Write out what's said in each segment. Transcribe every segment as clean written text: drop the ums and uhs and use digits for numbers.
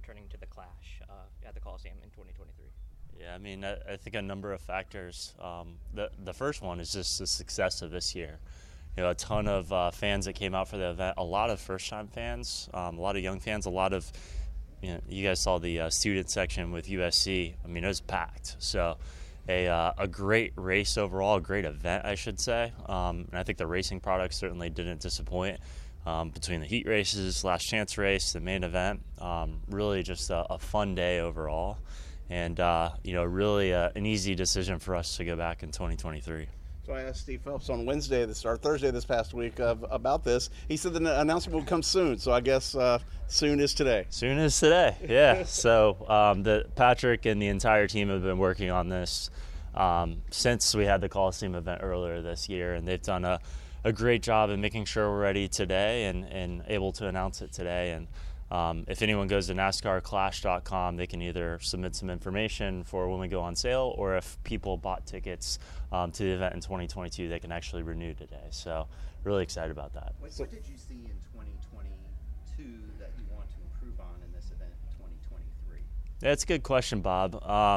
returning to the Clash at the Coliseum in 2023? Yeah, I mean, I think a number of factors. The first one is just the success of this year. You know, a ton of fans that came out for the event, a lot of first-time fans, a lot of young fans, a lot of, you guys saw the student section with USC. I mean, it was packed. So a great race overall, a great event, I should say. And I think the racing product certainly didn't disappoint. Between the heat races, last chance race, the main event, really just a fun day overall. And, really an easy decision for us to go back in 2023. So I asked Steve Phelps on Thursday this past week about this. He said the announcement will come soon. So I guess soon is today. Soon is today, yeah. So Patrick and the entire team have been working on this since we had the Coliseum event earlier this year, and they've done a great job in making sure we're ready today and able to announce it today. And if anyone goes to NASCARclash.com, they can either submit some information for when we go on sale, or if people bought tickets to the event in 2022, they can actually renew today. So really excited about that. What did you see in 2022 that you want to improve on in this event in 2023? That's a good question, Bob.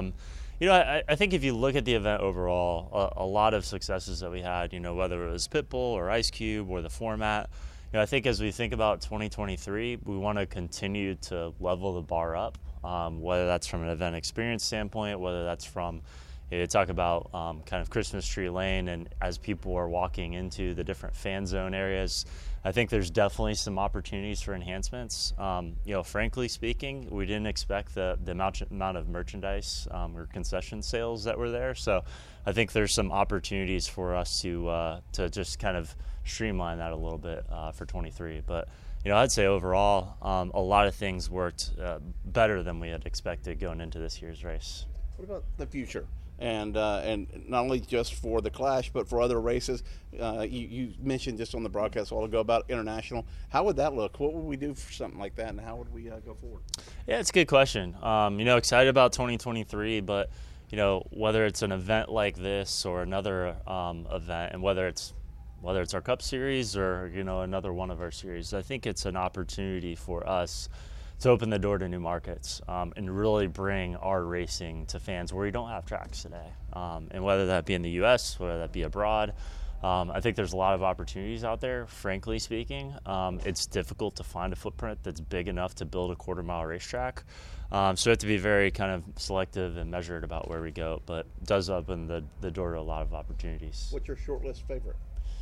I think if you look at the event overall, a lot of successes that we had, whether it was Pitbull or Ice Cube or the format, I think as we think about 2023, we want to continue to level the bar up, whether that's from an event experience standpoint, whether that's from, talk about kind of Christmas Tree Lane, and as people are walking into the different fan zone areas, I think there's definitely some opportunities for enhancements. Frankly speaking, we didn't expect the amount of merchandise or concession sales that were there, so I think there's some opportunities for us to just kind of streamline that a little bit for 23. But I'd say overall a lot of things worked better than we had expected going into this year's race. What about the future? And not only just for the Clash, but for other races. You mentioned just on the broadcast a while ago about international. How would that look? What would we do for something like that, and how would we go forward? Yeah, it's a good question. Excited about 2023, but whether it's an event like this or another event, and whether it's our Cup Series or another one of our series, I think it's an opportunity for us to open the door to new markets and really bring our racing to fans where we don't have tracks today. And whether that be in the U.S., whether that be abroad, I think there's a lot of opportunities out there. Frankly speaking, it's difficult to find a footprint that's big enough to build a quarter-mile racetrack. So we have to be very kind of selective and measured about where we go, but it does open the door to a lot of opportunities. What's your short list favorite?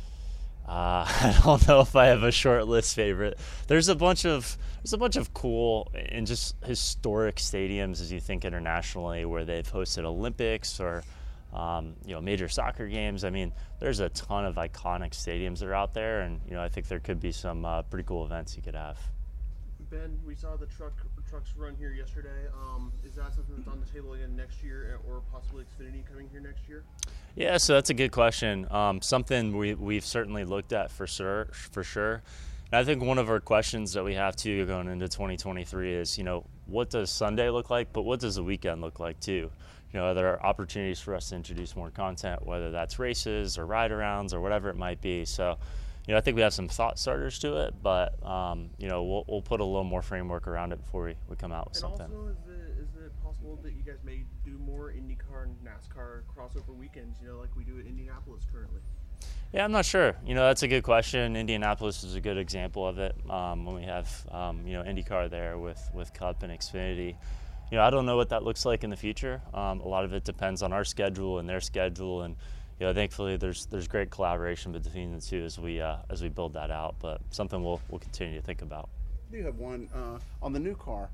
I don't know if I have a short list favorite. There's a bunch of cool and just historic stadiums as you think internationally where they've hosted Olympics or major soccer games. I mean, there's a ton of iconic stadiums that are out there, and I think there could be some pretty cool events you could have. Ben, we saw the trucks run here yesterday. Is that something that's on the table again next year, or possibly Xfinity coming here next year? Yeah, so that's a good question. Something we've certainly looked at for sure. And I think one of our questions that we have too going into 2023 is, what does Sunday look like, but what does the weekend look like too? There are opportunities for us to introduce more content, whether that's races or ride-arounds or whatever it might be. So, I think we have some thought starters to it, but we'll put a little more framework around it before we come out with something. And also, is it possible that you guys may do more IndyCar and NASCAR crossover weekends, like we do at Indianapolis currently? Yeah, I'm not sure. That's a good question. Indianapolis is a good example of it when we have IndyCar there with Cup and Xfinity. I don't know what that looks like in the future. A lot of it depends on our schedule and their schedule, and thankfully there's great collaboration between the two as we build that out. But something we'll continue to think about. I do have one on the new car.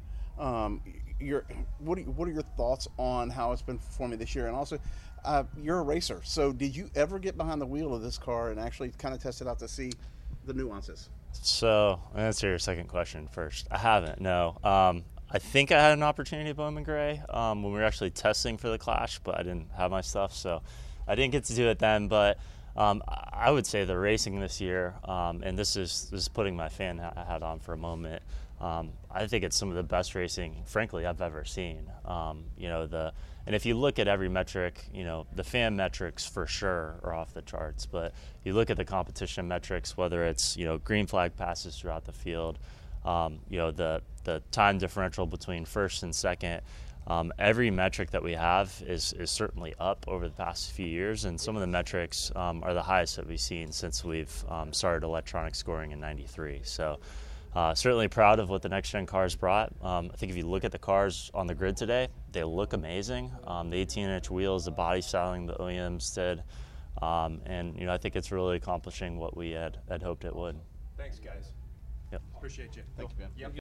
What are your thoughts on how it's been performing this year? And also, you're a racer, so did you ever get behind the wheel of this car and actually kind of test it out to see the nuances? So I'll answer your second question first. I haven't, no. I think I had an opportunity at Bowman Gray when we were actually testing for the Clash, but I didn't have my stuff, so I didn't get to do it then. But I would say the racing this year, and this is putting my fan hat on for a moment, I think it's some of the best racing, frankly, I've ever seen. And if you look at every metric, the fan metrics for sure are off the charts. But you look at the competition metrics, whether it's green flag passes throughout the field, You know, the time differential between first and second. Every metric that we have is certainly up over the past few years, and some of the metrics are the highest that we've seen since we've started electronic scoring in '93. So certainly proud of what the next-gen cars brought. I think if you look at the cars on the grid today, they look amazing. The 18-inch wheels, the body styling that Williams did, and you know, I think it's really accomplishing what we had hoped it would. Thanks, guys. Yep. Appreciate you. Thank you, Ben. Yep.